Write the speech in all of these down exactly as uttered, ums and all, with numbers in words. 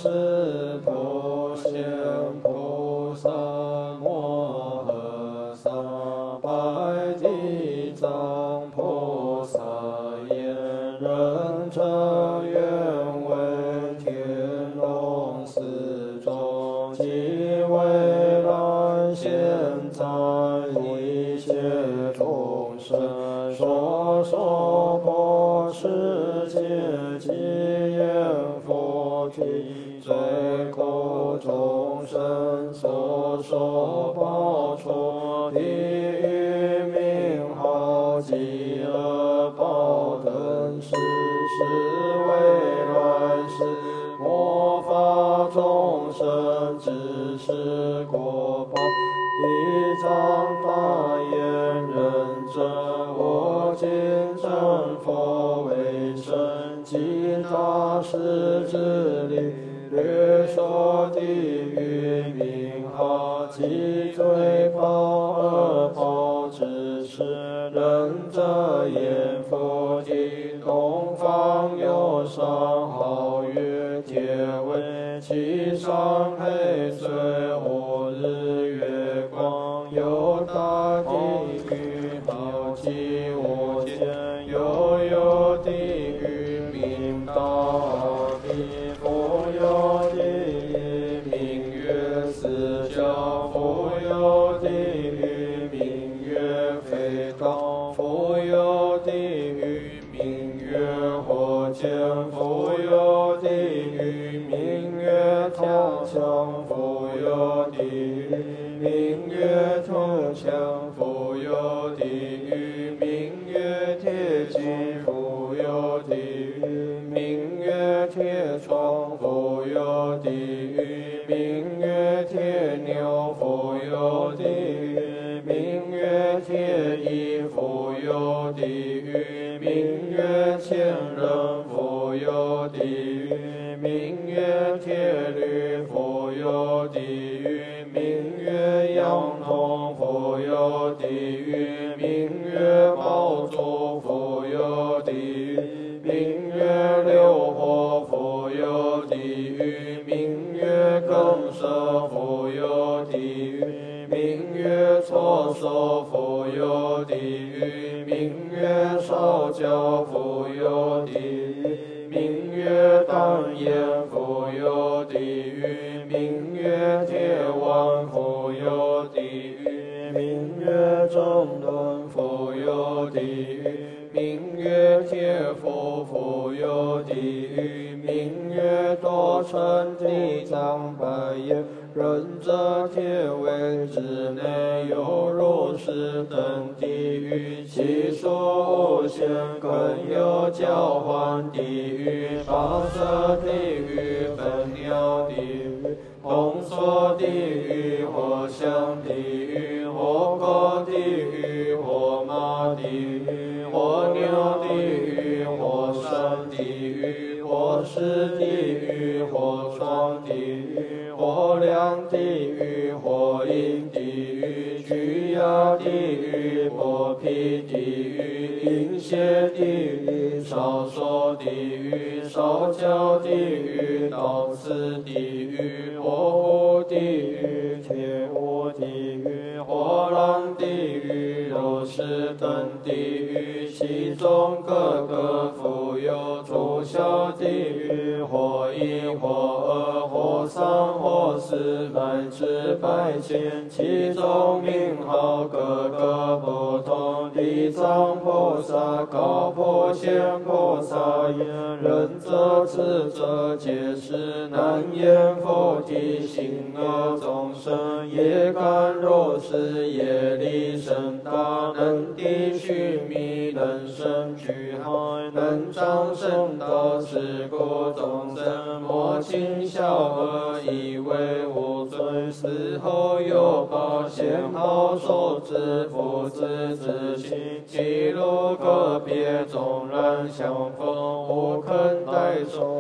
师普贤菩萨摩诃萨，拜地藏菩萨言：仁者愿为天龙四众，即未来现在一切众生，说说婆世界及言佛体，罪苦众生所受报处，地狱名号饥饿报等事，是未来世末法众生知识果报。地藏大言：仁者，我今成佛为身，其他世之力，略说地狱名号及罪报恶报之事。仁者言：佛体东方有上皓月铁围，其上黑水无日月光，有大地狱好极无间，又有地狱名大地，复有地狱名曰四教，复有地狱名曰非道，复有地狱名曰火箭，复有地狱名曰跳墙，复有地狱名曰铜墙，复有地狱名曰铁骑，复有地狱名曰铁窗，复有地狱名曰铁牛，复有地狱名曰铁衣，复有地狱名曰千人，复有地狱名曰铁驴，复有地狱名曰羊童，复有地狱名曰宝珠，复有地狱名曰六火，复有地狱名曰更舍，复有地狱名曰错手，复有地狱名曰烧焦，复有地狱名曰丹焰，复有地狱名曰铁腕，复有地狱名曰争论，复有地狱名曰铁斧，复有地狱名曰多成地藏百业。仁者铁围之内有如是等地狱，其数无限，更有交换地狱、八色地狱、分鸟地狱、红锁地狱、火香地狱、火狗地狱、火马地狱、火牛地狱、火山地狱、火石地狱、火床地狱、火梁地狱、火影地狱、巨牙地狱、破皮地狱、阴血地狱、烧手地狱、烧焦地狱、刀刺地狱、火湖地狱、铁屋地狱、火狼地狱、肉食等地狱，其中各个复有诸小地狱，或一或二或三或四百至百千，其中名号各个不同。地藏菩萨高普贤菩萨言：仁者智者皆是难言佛体，行恶众生也敢如是，业力甚大，能敌须弥，能生巨海，能长生道。是故众生莫轻小恶，以为无罪，死后有报，先好受之，父子之情，其路个别，纵然相逢，无肯代受。我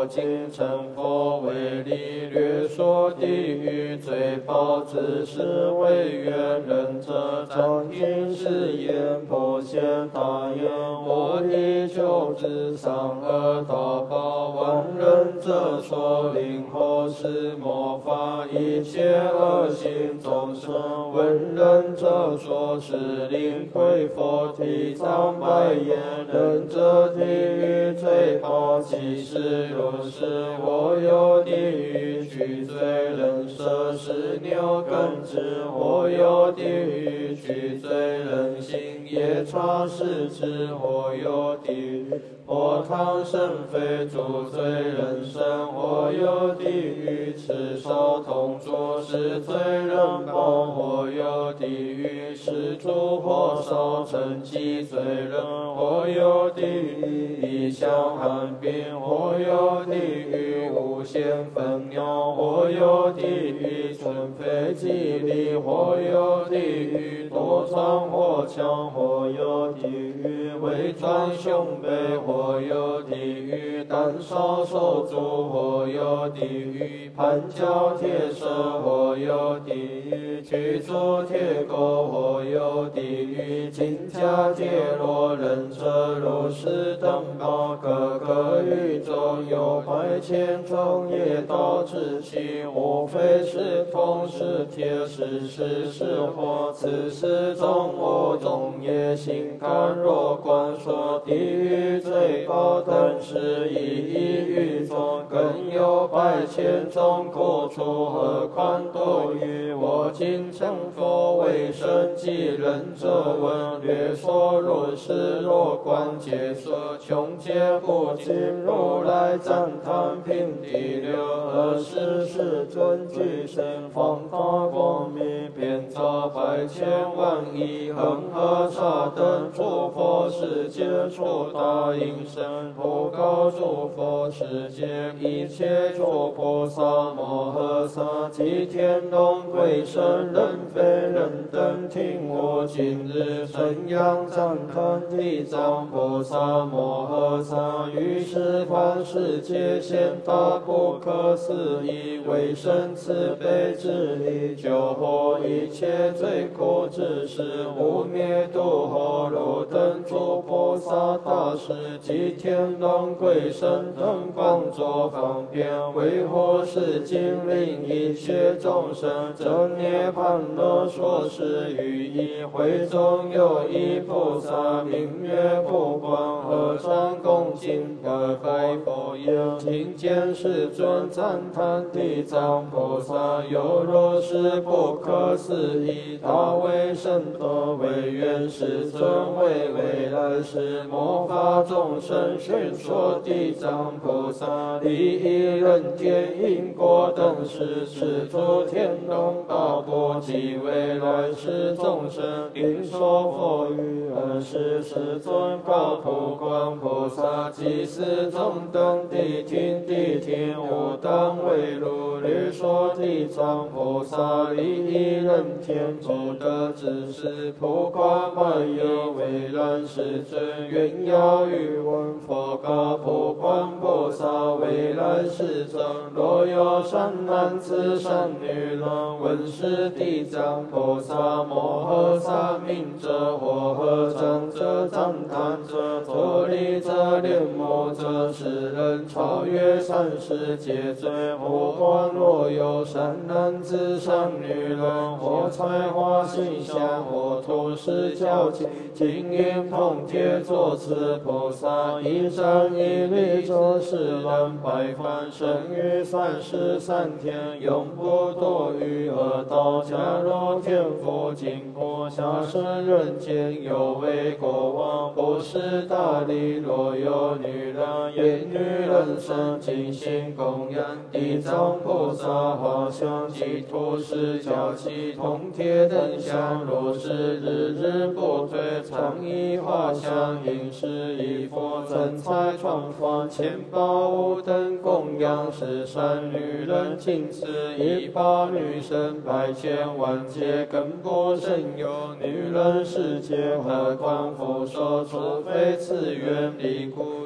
我今成佛为例，略说地狱罪报，自是为愿人者，暂听是言破现大言，我以求之上而大报，万人者所领后世末法，一切恶行众生，闻人者说是灵会佛体藏百言，人者地狱罪报，其实如是，我有地狱具罪，人设是牛耕之，我有地狱具罪，人心夜叉是之，我有地狱破汤生非诸罪，人生我有地狱持手同作是罪人报，我有地狱是诸火烧成其罪人，我有地狱异象寒冰，我有地狱无限分鸟，我有地狱春非吉利，我有地狱多藏火枪，我有地狱伪装胸背，我有地狱胆烧手足，我有地狱盘脚铁蛇，我有地狱巨足铁钩，我有地狱金甲铁罗，人者如是等报，各个宇宙有百千种业道之气，无非是铜是铁是石是火，此是众我众业心甘若观说地狱罪报等是一一狱中，更有百千种苦处，何况多于我今成佛为生即人者闻，略说如是若观解说，穷劫不尽，如来赞叹品第六，二十世尊具身方大光明，遍照百千万亿恒河沙等诸佛世界，出大应身普告诸佛世界，一切诸菩萨摩诃萨及天龙鬼神人非人等，听我今日称扬赞叹地藏菩萨摩诃萨，于十方世界现大不可思议为生慈悲之力，救活一切罪苦之事，无灭度后如等诸菩萨大士及天龙鬼神等，广作方便，为护世精灵一切众生，正涅槃乐说是语意，会中有一菩萨名曰普光，合掌恭敬而拜佛言：今见世尊赞叹地藏菩萨，有如是不可思议大威神德，为愿世尊为未来世末法众生宣说地藏菩萨利益人天因果等事，是诸天龙八部及未来世众生应说佛语。二十世尊告普光菩萨及四众等谛听谛听，吾当为如略说地藏菩萨利益人天不得之事。普光万有未来世尊愿要欲闻佛告普光菩萨未来世尊，若有善男子善女人闻是地藏菩萨摩诃萨名者，或合掌者赞叹者，作礼者恋慕者，是人超越三世界罪。普光若有善男子善女人，或才华形象，或图示交情，金银铜铁作此菩萨，一瞻一礼者，是人百番生于三世三天，永不堕于恶道。假若天福尽过，下生人间，有为国王，不识大礼。若有女人言女人身，精心供养地藏菩萨画像及图示交气铜铁等香，若是日日不退，常以画像饮食衣服珍彩床房钱宝物等供养，是善女人仅此一报，女生百千万劫更不胜有。女人世界何况复说，除非此愿离故，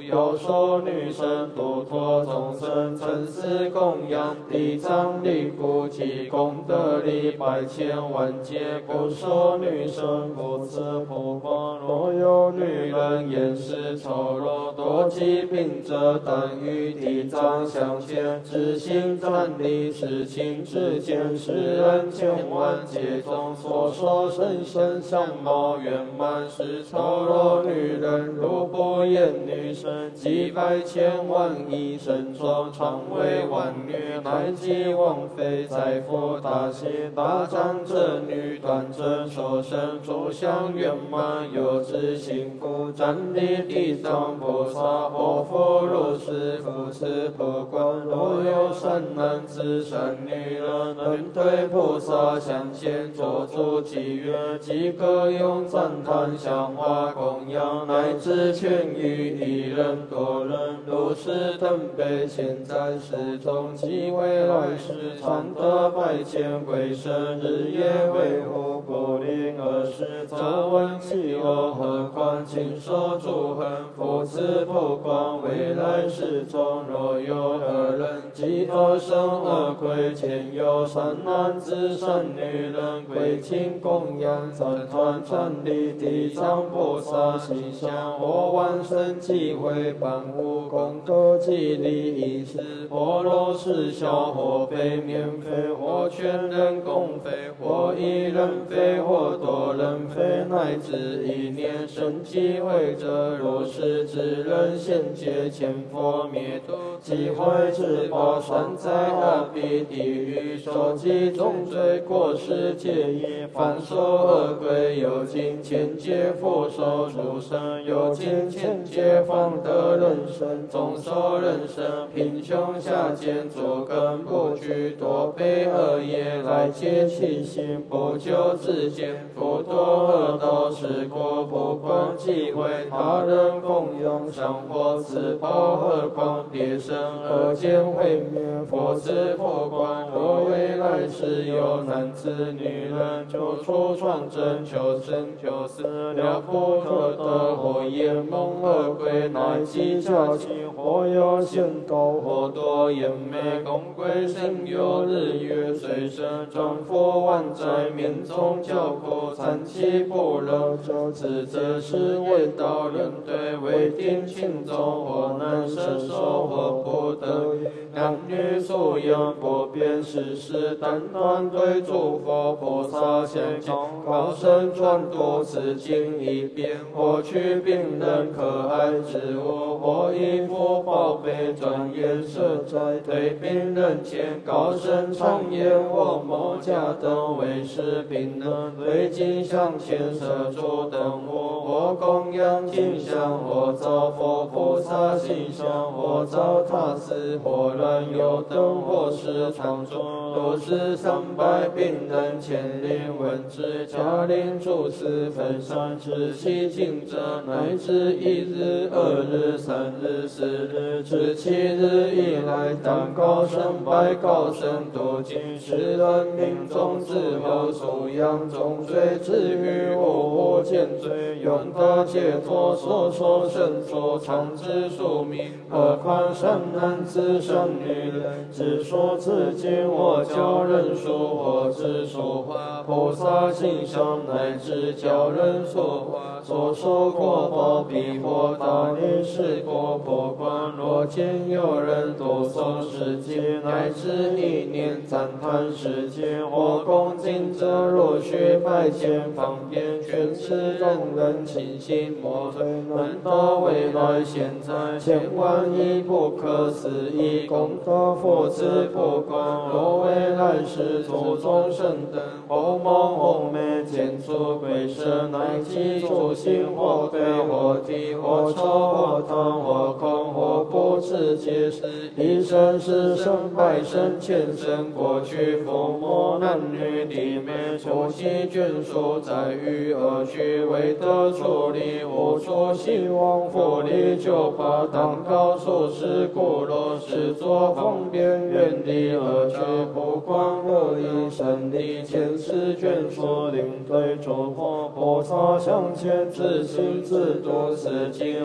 有说女神度脱众生，诚实供养地藏力故其功德力百千万劫。故说女神不辞不光，若有女人言是丑陋，多疾病者等于地藏相牵，知心战力事情之间，世人千万劫中所说甚深相貌圆满，是丑陋女人如不言女神，几百千万亿身中常为万女，乃及王妃在佛大喜大战者女断真受身诸相圆满，有知心故战力地藏菩萨或复如是复是不观，若有善男子善女人能对菩萨相见做主祈愿，即可用赞叹香花供养，乃至劝喻一人多人，如是等辈现在世中及未来世常得百千鬼神，日夜维护不灵而时，早闻其恶何况亲受诸恨，复此不光未来世中若有恶人及恶生恶亏，前有善男子善女人归亲供养赞叹战力地藏菩萨形象，或万生机会般无功德及利益是或若是小或非免费，或全人共费，或一人费，或多人费，乃至一念生机会者，如是之人现界前佛灭度，即会至宝山在阿鼻地狱受记重罪过失戒业，凡受恶鬼有尽千劫复受诸生，有尽千劫方得人身，总受人身贫穷下贱作根不具，多悲恶业来结其心，不救自见，不堕恶道，是过不光即为他人供养上或自报，何况别生而见毁灭，佛子佛光。若未来世有男子女人，求出创真，求生求死，了不可得，或眼蒙恶鬼，乃及假期，或有仙道，或多眼昧，公贵生有日月随身，转佛万载，面中教苦，残疾不乐者，此则是为道人对，为定轻重，或难伸手，或不得已，男女素养不变，世事单断对诸佛菩萨相敬，高僧传读此经一遍，或取病人可爱之物，或一副宝贝专业设在对病人前，高僧常言或某家等为是病人，对镜像前舍诸等物，或供养金香，或造佛菩萨形象，或造他寺，或乱有灯，或是常中，如是三百病人千灵闻之，家令诸事分散之其境者，乃至一日、二日、三日、四日至七日以来，当高僧拜高僧读经，世人命中自后素养重罪，至于无无见罪，永得解脱，所说甚说常知庶民，何况善男子善女人，只说此经我教人说，或知说话菩萨形象，乃至教人说话，所说过报必获大利，是过不观。若见有人读诵世经，乃至一念赞叹世经，或恭敬者若许百千方便，全是众人清心莫退，难道未来现在千万亿不可思议功德佛子不光。若未来世诸众生等，后梦后昧见诸鬼神，乃及诸行或悲或地或臭或汤或空或不知皆是，一生十生百生千生，过去父母男女弟妹，初期眷属在于而去，为得处理无处希望，复利就把当告诉是故，若是作方便远离而去，不光恶意神力前世眷属领队诸佛菩萨向前自行自度此经，而且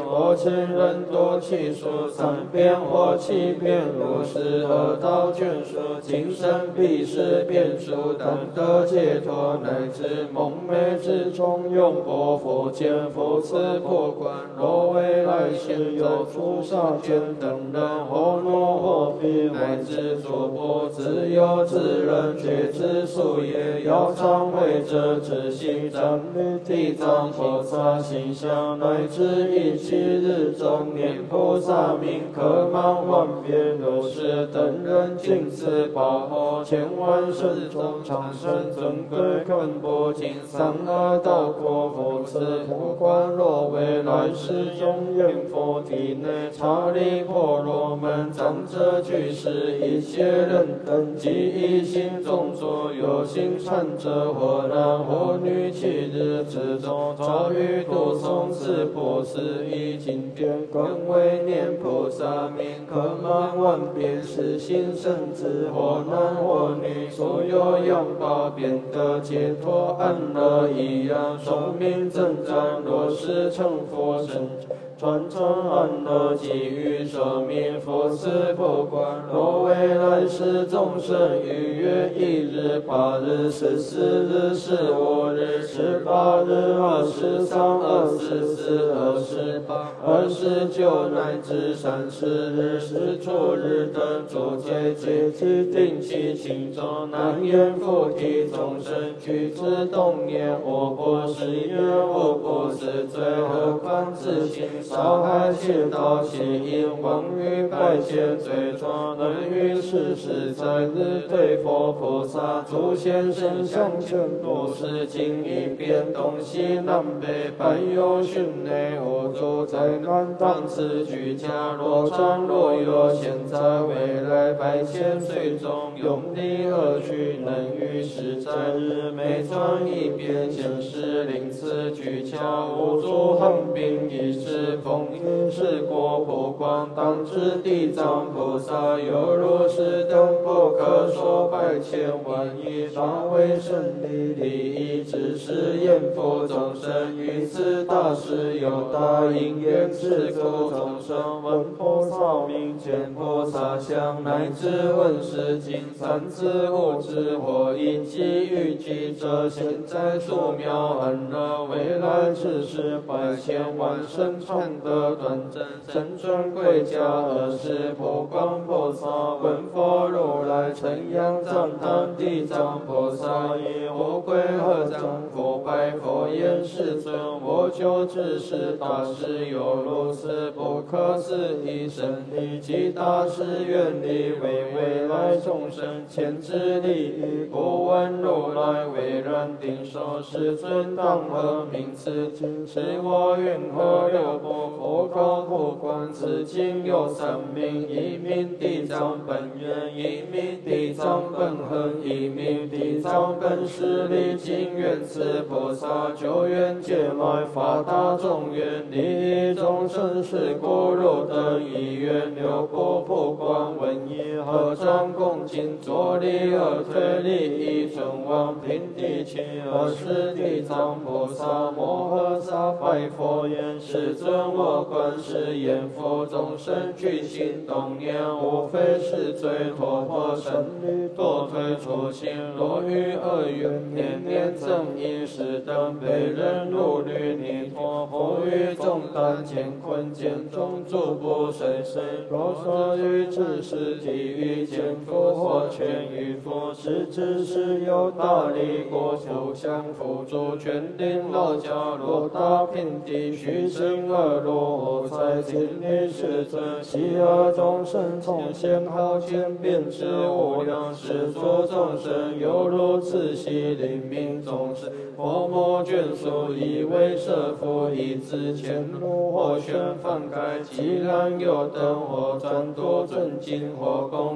行人多欺术，三变或七变，如是恶道眷属，今生必是变数，但得解脱，乃至梦寐之中，永播佛见佛赐破关。若未来世有诸萨眷等人，或奴或婢，乃至诸佛自有自人，觉知数也，要常会者之心，赞美地藏菩萨形象，乃至一七日中念菩萨名，可满万遍。如是等人尽此宝后，千万世中长生尊贵肯不尽三恶道果，佛赐破关。若未来世中愿佛体内刹利婆罗门，长者居士一切人等，即以心中作有心善者，或男或女，七日之中遭遇读诵此波斯一经典，更为念菩萨名，可满万遍，是心生之，或男或女，所有样报变得解脱安乐一样，寿命增长。若是成佛身，传承安乐给予舍命，佛赐破关。若未来世众生逾越一日、八日、十四日、十五日、十八日、二十三、二十四、二十八、二十九乃至三十日、十出日等诸罪戒其定期轻重，难言菩提众生具之动念，我不是言，我不是罪，何况自心杀害窃盗邪淫妄语百千罪状，能于世世在日对佛菩萨诸现身相劝，多是经一遍东西南北百有旬内，无诸灾难当此居家，若战若有，现在未来百千岁中，用力而去，能于世在日每转一遍，前世临此居家，无诸横兵一时风一是过破关，当知地藏菩萨有如是等不可说百千万亿大威神力，利益之事言佛众生，于此大事有大因缘，是诸众生闻菩萨名，见菩萨相，乃至闻是经三次五次或一记欲记者，现在数秒安乐，未来之事百千万生传得断真神尊贵家，二是破光菩萨闻佛如来称扬赞叹地藏菩萨以我归合掌佛拜佛言世尊，我就知是大事有如此不可思议神力，其大事愿力为未来众生前之利益，不闻如来为然定说世尊当何名此经，是我云何流布佛告不观此经有三名，一名地藏本愿，一名地藏本恒，一名地藏本誓力。经愿此菩萨久远劫来发大众愿，利益众生是故如等一愿流布不观闻一合掌恭敬作礼而退利益尊王平地起，二是地藏菩萨摩诃萨拜佛言世尊，我观世言佛众生具心动念，无非是罪脱或神力堕退初心，若于恶缘念念增益，是等被人如律泥脱，或于重担乾坤间中诸不随身，若说于知识地狱见佛或劝于佛，是知识有大力过福相辅助，权定老教若大平地虚心而落，才尽力世尊，喜恶众生从先好前变之无量，是诸众生犹如此系灵命众生，佛摩眷属以为舍父，以自前路或宣翻盖，既然有等或转多尊敬或供养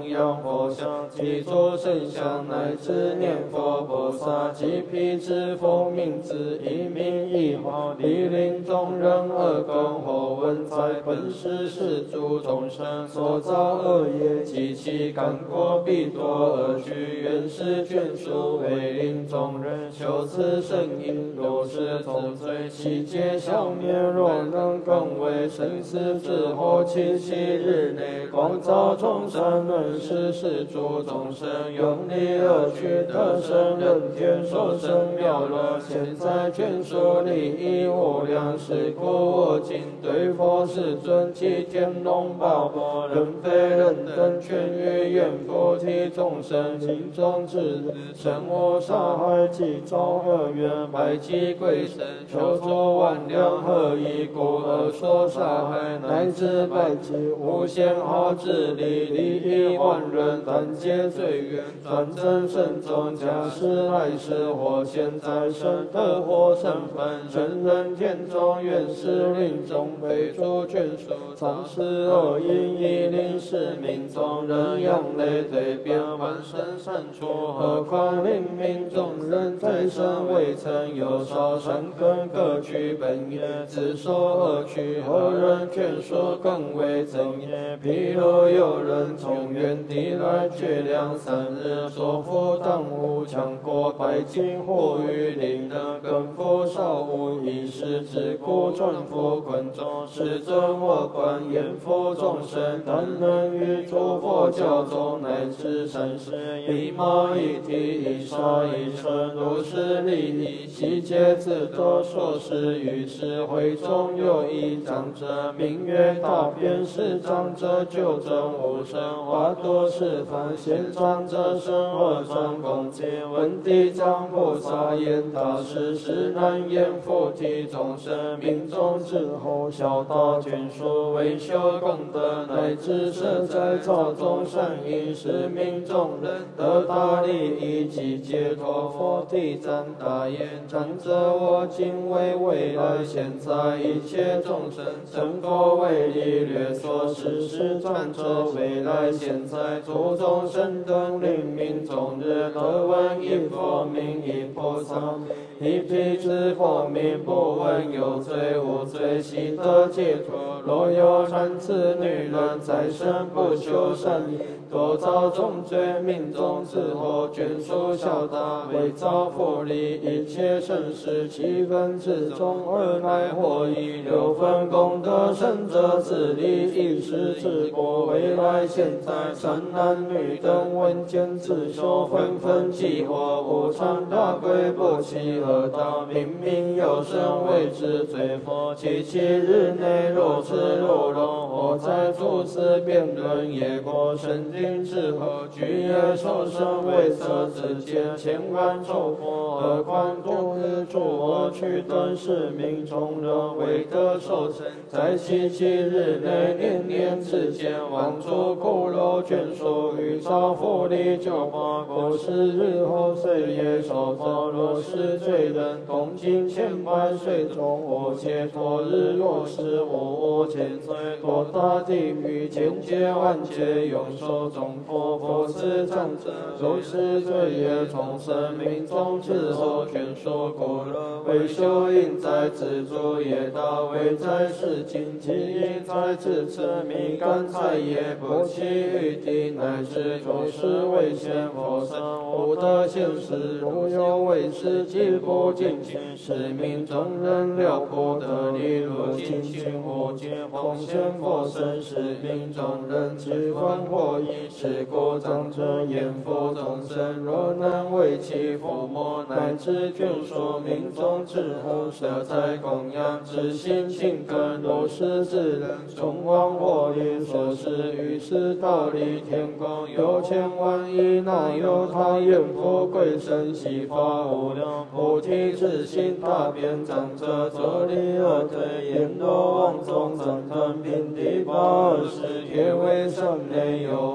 佛像，祈诸圣像，乃至念佛菩萨，及辟支佛名字，一名一号，莅临众人耳根或闻在本世是诸众生所造恶业及其感果必多而具，愿是眷属为令众人修此圣因，若是重罪其皆消灭。若能更为生死之后七七日内广造众生，能使是诸众生永离恶趣，得生人天受生妙乐。现在眷属利益无量，是故我今对佛世尊及天龙八部人非人等劝喻愿菩提众生心中之人，生无杀害及造恶缘，百济贵神求助万量，何以故而说杀害，乃至百济无限好之力，利益万人，但皆罪缘，转正身中，假使来世或现在生得或生分，生人天中，愿是令众被诸眷属，常是恶因，以令是民众人仰泪对变万生善处，何况令民众人在生未曾有少善根，各取本业，自受恶趣，何人劝说更为增业？譬如有人从远地来，绝粮三日，所负当务强过百斤，或于令人更负少无一时之故，转复困中，是尊我观严复众生，但能于诸佛教中乃至三世，一毛一体一沙一尘，如是利益，悉皆自得所施。于是会中有一长者，名曰大辩是长者，九正无生，花多是梵，现长者生而传恭敬，闻地藏菩萨言：大师是难言菩提众生，命中之后小大眷属，为修功德，乃至舍在造众善因，是命中人得大利益及解脱。佛地藏大言：长者，我今为未来现在一切众生成佛为力略说世事转者，未来现在诸众生等令命终日得闻一佛名，一菩萨一辟支佛名，不闻有罪无罪，悉得解脱。若有男子女人在生不修善业，多造重罪，命中之后眷属小大，为造福利一切生事，七分之中而乃获益六分功德，胜者自利一时之果。未来现在善男女等闻见自修，纷纷激活无常大鬼不弃恶道，明明有生为之罪佛。七七日内若痴若聋，或在诸此辩论业果生定之后，具业受生为色之间，千万寿佛，何况度日诸恶趣等是命众人为得受生，在七七日内年年之间，往诸苦乐眷属，欲造福利九八过十日后岁月受造。若是罪人共经千百岁中，我解脱日，若是我我千岁堕大地狱，千劫万劫永受众佛。佛是长者，如是罪业重生，命中之后眷属苦乐，为修因在自助业道，为在世经济因在自持迷感财业，不弃于地，乃至诸事为现佛身，无得现实。如有为世即不尽情，是命众人了不得利，若尽情无尽奉献佛身，是命众人知观获益。是故长者言佛众生，若能为其父母乃至眷属，命中之后舍财供养，知心勤恳，如是之人，众望获利。所是于是道理，天宫有千万亿，哪有他言富贵身悉发无量菩提之心，大辩长者作利而退，阎罗王众赞叹平地八十，铁为三内有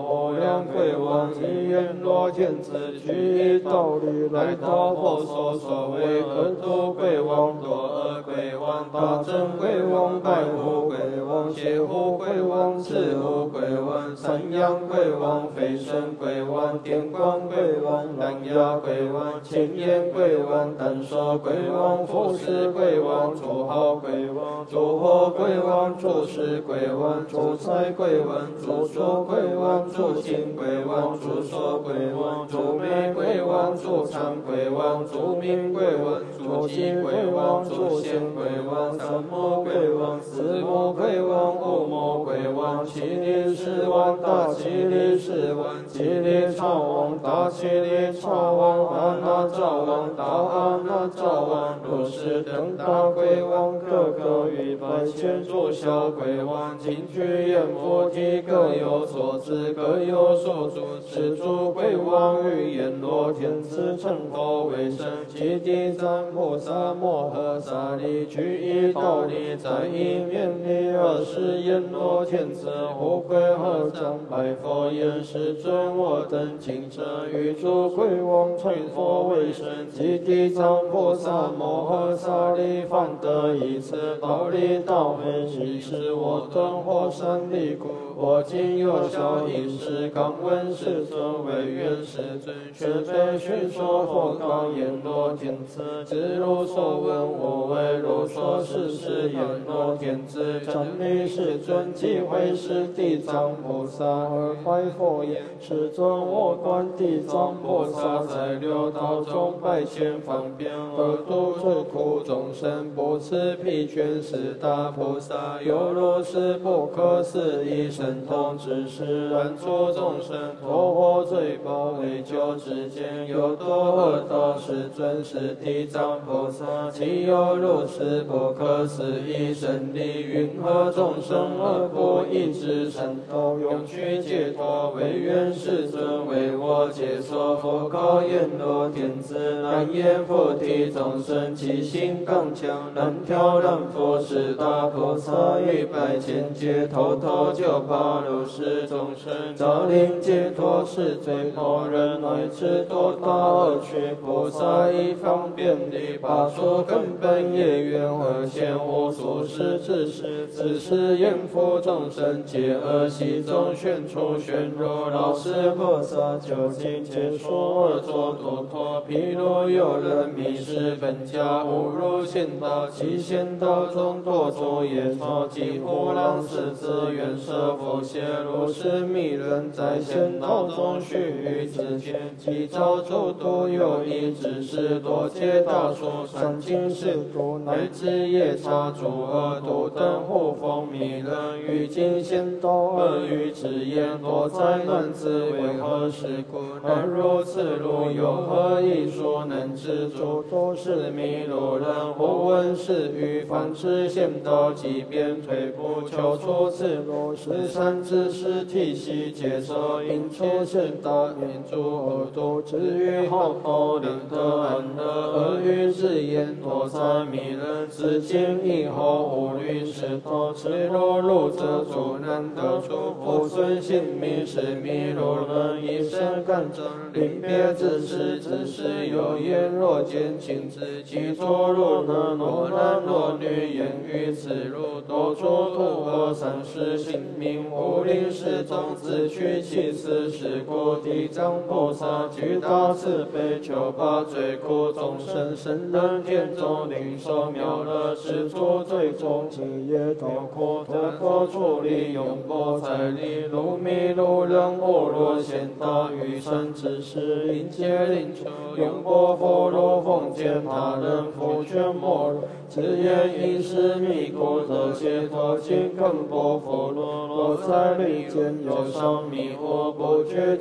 无量鬼王及阎罗天子，具以道理来道婆娑。所谓恶毒鬼王、多恶鬼王、大正鬼王、白虎鬼王、邪虎鬼王、赤虎鬼王、山阳鬼王、飞升鬼王、电光鬼王、蓝牙鬼王、千眼鬼王、单手鬼王、富士鬼王、诸好鬼王、诸火鬼王、诸石鬼王、诸财鬼王、诸说鬼王、诸行鬼王、诸说鬼王、诸美鬼王、诸常鬼王、诸明鬼王、诸吉鬼王、诸贤鬼王、三魔鬼王、四魔鬼王、五魔鬼王、七力士王、大七力士王、七力超王、大七力超王、阿那赵王、大阿那赵王、如是等大鬼王，各个于百千诸小鬼王，尽具阎浮提，各有所知，各有所住。是诸鬼王与阎罗天子成佛为圣，其地藏菩萨摩诃萨力，具以道力，在一面里。二是阎罗天子护鬼合掌，白佛言：世尊，我等今者与诸鬼王成佛为圣，其地藏菩萨摩诃萨力，方得以此道力道美。是是我等火山力故，我今有小一事，刚问世尊，唯愿世尊宣对宣说佛告阎罗天子：知如所闻，我为如说是是阎罗天子，瞻礼世尊，即会是地藏菩萨而怀佛言：世尊，我观地藏菩萨在六道中百千方便而度诸苦众生，不辞疲倦。是大菩萨有如是不可思议神通之事，然诸众生脱获罪报，为救之间有多恶道。世尊，是地藏菩萨岂有如是不可思议神力？云何众生而不依之神道，永续解脱？唯愿世尊为我解说。佛告阎罗天子：南阎浮提众生，其心刚强，难调难伏。是大菩萨于百千劫，头头就把如是众生，照令解脱。是最后人乃至多大恶趣？菩萨以方便力，拔除根本业缘，而现无数世之事。此时阎浮众生，皆恶习中宣出宣入。老师菩萨究竟解说而作度脱。譬如有人迷失本家，误入险道，其险道中多作业错，即呼浪狮子愿舍佛谢。如是迷人在险道中须臾之间，即照诸度有一之事，多皆大说三经是度，乃至夜叉诸恶度等护风迷人，于今险道而欲之言，多灾难子为何事故？而如此路有何一说能知诸多是迷路人？忽闻是语，反之险道，即便退步，求出此路。十善知识体系皆受因出现大念诸恶度，至于后后令得安乐，而欲之言多灾迷人。自今以后无虑是多，此路路者诸难得诸福孙性命是迷路人，一生感争临别之时，只是有言若见亲自己作路呢？若男若女言语此路，多诸途恶三世性命，无令世中自取其死。是故地藏菩萨具大慈悲，求把罪苦众生生人天中领受妙乐，是诸罪中今夜痛苦脱脱处理，永不再离。如迷路人误入险道，余生之事应皆领受，永不复入封建他人复全没入。此言应是迷故得解脱，今更不复落。若在离间有伤迷惑，不觉就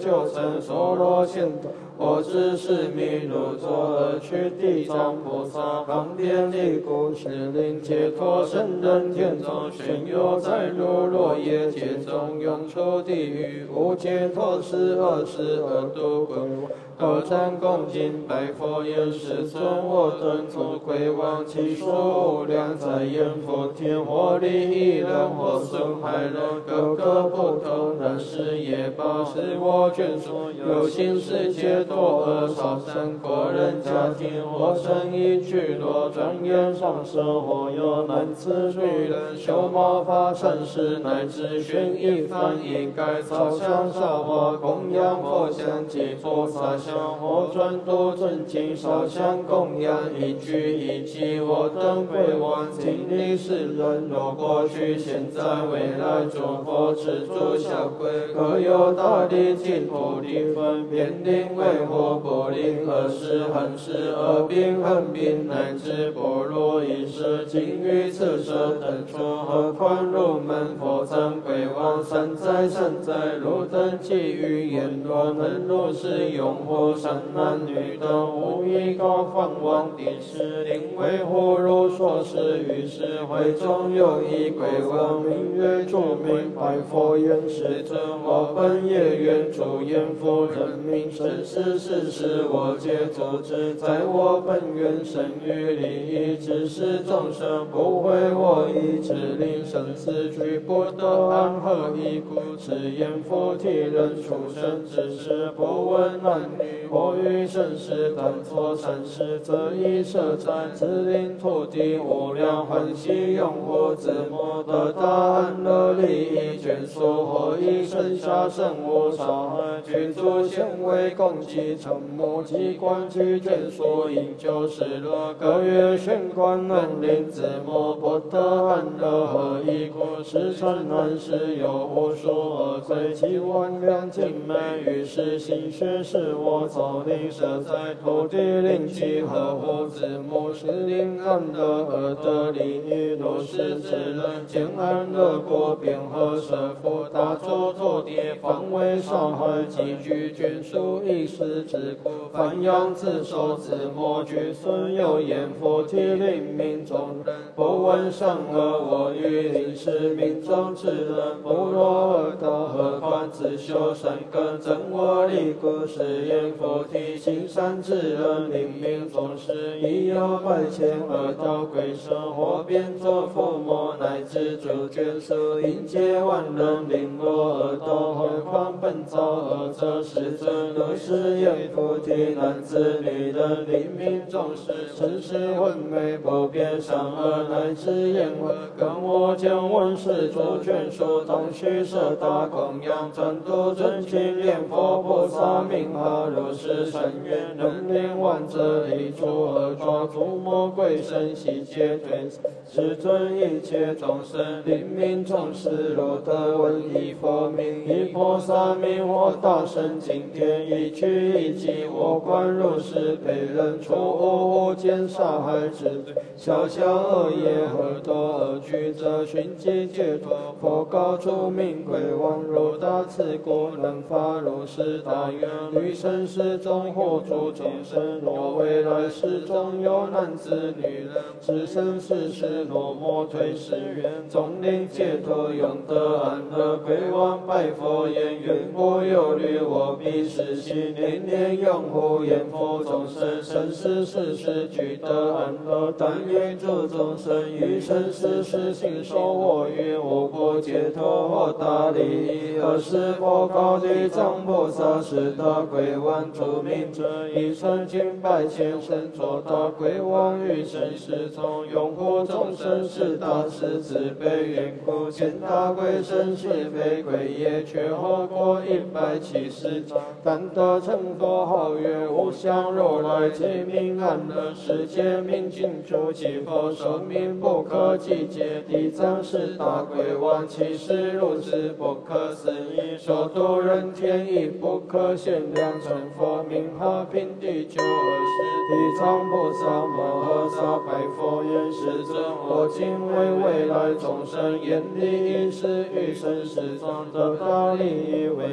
修成所罗现等。我只是迷路作而去地藏菩萨方便力故，是令解脱圣人天中旋游在如落叶界中，永出地狱无解脱是恶世恶度鬼王。合掌恭敬拜佛言：世尊，我等诸鬼王其数无量，在阎浮天或利益人，或损害人，各个不同，但是业报是我眷属，有心是解脱而少生过人家庭，或生一聚落转眼上升，或有男子女人修毛发善事，乃至宣一翻译改造香烧花供养佛像及菩萨像，或转度尊敬烧香供养一举一击，我等鬼王经历世人，若过去现在未来诸佛之诸小鬼，各有大力尽不离分辨定为或不灵，何时恒时恶病横病，乃至般若一时尽于此舍等处，何况入门佛僧鬼王三载三载，汝等给予言若能如是拥护善男女等，无一高放王地时，定为护如所示。于是会中有一鬼王，名曰著名，拜佛言：世尊，我本业愿助阎浮人民生死世事，我皆阻止，在我本愿生于利益之事众生，不会我意，只令生死俱不得安和一故，是阎浮提人出生之时，不问男女，或于生死但作善事，则以舍财，自令土地无量欢喜拥护，自莫得大安乐利益眷属，或以生下生无杀害，具足显微供给成目机关具眷属，因救世乐，各月玄关能令自莫不得安乐和一故，时辰难时有无数恶罪，其万两精美，于是心学是我造令舍在土地，令其合乎子母，是令安乐而得利益，如是之人见安乐故，便合舍福大诸土地，方为杀害，积聚眷属一时之故，繁养自受自莫具孙，有阎浮提令民众人，不问善恶，我欲令是民众之人，不若恶道，何况自修善根，增我利故，是阎浮提行善之人，令民众时亦有百千恶道鬼神，或变作伏魔，乃至诸眷属，应皆万人，令我恶道，何况本造恶者，世尊，如是阎浮提男子女人，令民众时生死昏昧，不辨善恶，乃至厌恶，跟我见闻是诸眷属，同须舍大供养，专度尊敬念佛菩萨名号，如是善愿，能令亡者离诸恶状，诸魔鬼神悉皆退散。世尊，一切众生令民众时，若得闻一佛名，一菩萨名，或大圣经典，一句一记，我观如是被人处无无间杀害之罪，小小恶业何多恶具者，寻迹解脱。佛告诸名鬼王：如大慈故，能发如是大愿，于生死中护助众生。若未来世中有男子女人，是生是世，若莫退失愿，总令解脱永得安乐。鬼王拜佛言：愿不忧虑，我必实行，念念拥护阎浮众生，生死世世俱得安乐。但愿诸众生于生死时信受我愿，无不解脱或大利益。尔时佛告地藏菩萨：是大鬼王诸名者，一生经百千生作大鬼王，于生死中拥护众生，是大慈慈悲缘故，见大鬼神是非鬼业，却后过一百七十章，但得成佛号曰无相如来，皆名安乐世界名尽诸其佛寿命不可计解。地藏是大鬼王，其实如此不可思议，所度人天亦不可限量，成佛名号平地九二十。地藏菩萨摩诃萨拜佛言：世尊，我今为未来众生演利益事，于生死中得大利益，为愿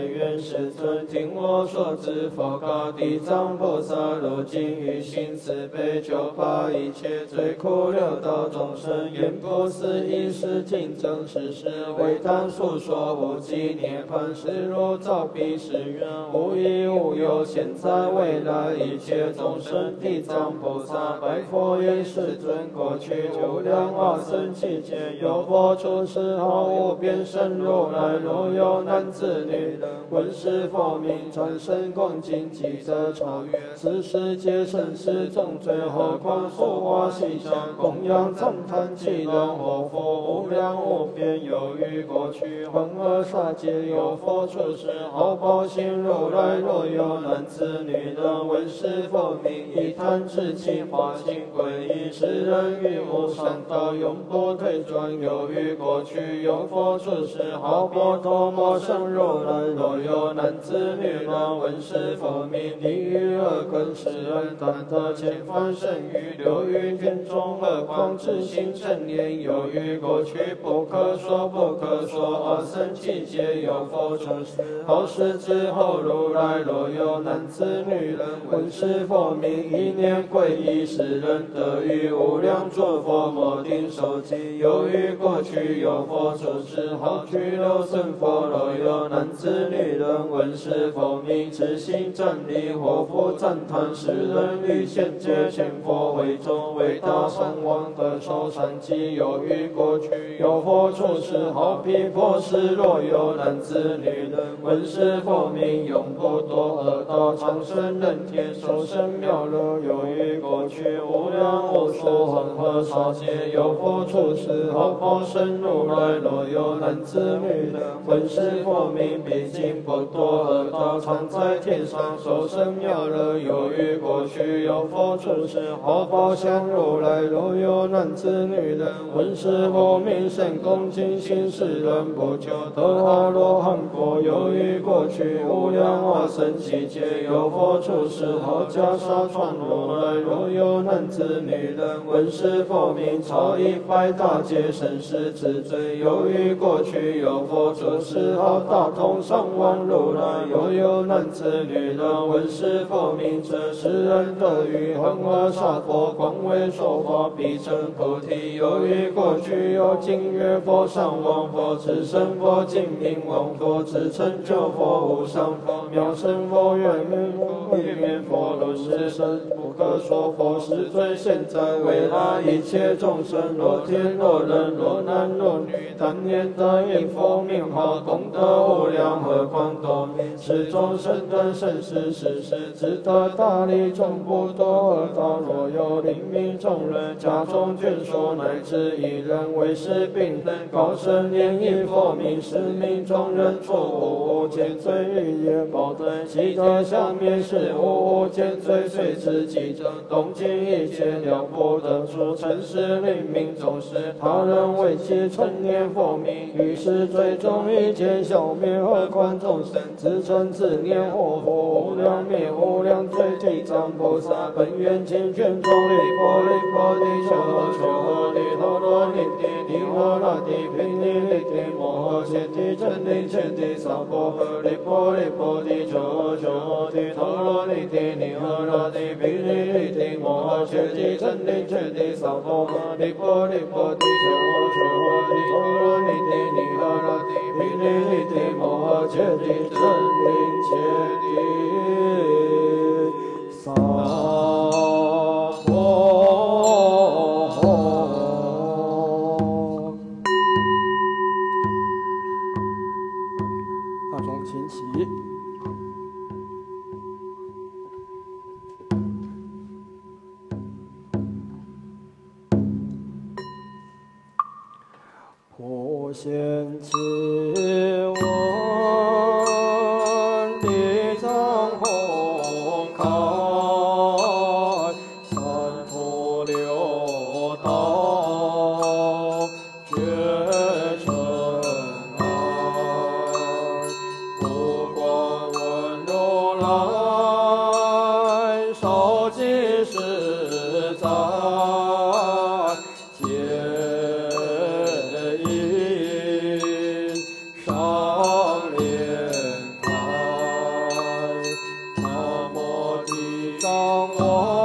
世尊，听我说之。佛告地藏菩萨：如今于心慈悲，救拔一切罪苦六道众生，言不思议是经真实事，为他诉说无记涅槃是如照彼是缘，无依无有，现在未来一切众生。地藏菩萨白佛言：世尊，过去无量化生期间，有佛出世后无边身如来，若有男子女人闻是佛名，转身恭敬，即得超越此世界生死重罪。何况说法细想，供养赞叹其人活佛无量无边，有于过去恒河沙界有佛出世后报信如来，若有男子女人闻是佛名，一叹至其化心皈依，世人于无上道永不退转。有于过去有佛出世后波陀摩生如来，若有男子女人闻是佛名，地狱恶根世人但得千番生于流于天中，何况至心成念。有于过去不可说不可说二生期间有佛出世后世之后如来，若有男子女人闻是佛名，一念皈依，世人得于无量诸佛摩顶受记。有于过去有佛出世后具流生佛，若有男子女人闻是佛名，自心真理或复赞叹，世人于现界前佛会中，为大圣王得受善记。有于过去有佛出世后毗婆尸，若有男子女人闻是佛名，永不堕恶道，长生人天，受生妙乐。有于过去无量无数恒河沙界有佛出世后报身如来，若有男子女人闻是佛名，毕竟不堕恶道，常在天上受生妙乐。有于过去有佛出世后报相如来，若有男子女人闻是佛名，生恭敬心，世人不求得阿罗汉果。有于过去无量化生期间有佛出世后袈裟穿如来，若有男子女人闻是佛名，超一百大劫生死之罪。有于过去有佛出世后大通上王如来，若有男子女人闻是佛名，这世人得于恒河沙佛光为说法，必成菩提。有于过去有净月佛上王佛智胜佛净明王佛智成就佛无上佛妙胜佛圆明佛一面佛如是身不可说佛，世尊现在未来一切众生，若天若人若男若女，但念得因佛名号，功德无量，何况多名。是众生断生死世世，只得大利众不堕恶道。若有灵明众人家中眷属，乃至一人为是病人，高声念一佛名，是命众人作无无间罪欲业报对，其得下面是无无间罪，随之即正动静一切了不得处，尘世灵明众生，他人为其称念佛名，于是最终一切消灭。何况众生自称自念佛佛，无量灭无量罪。地藏菩萨本愿尽卷中离婆离婆地求求离陀罗尼地尼诃那地毗尼利地摩诃揭谛真谛揭谛萨婆诃离婆离婆地求求地陀罗尼地尼诃那地毗尼利地摩诃揭谛真谛揭谛萨婆诃离婆离婆地求求地陀罗尼地尼诃那地毗尼利地摩诃揭谛真谛揭谛萨婆诃。大众请起。普贤弃闻地藏弘开，三途六道绝尘埃，不管问如来，少即实在，皆上莲台。 我。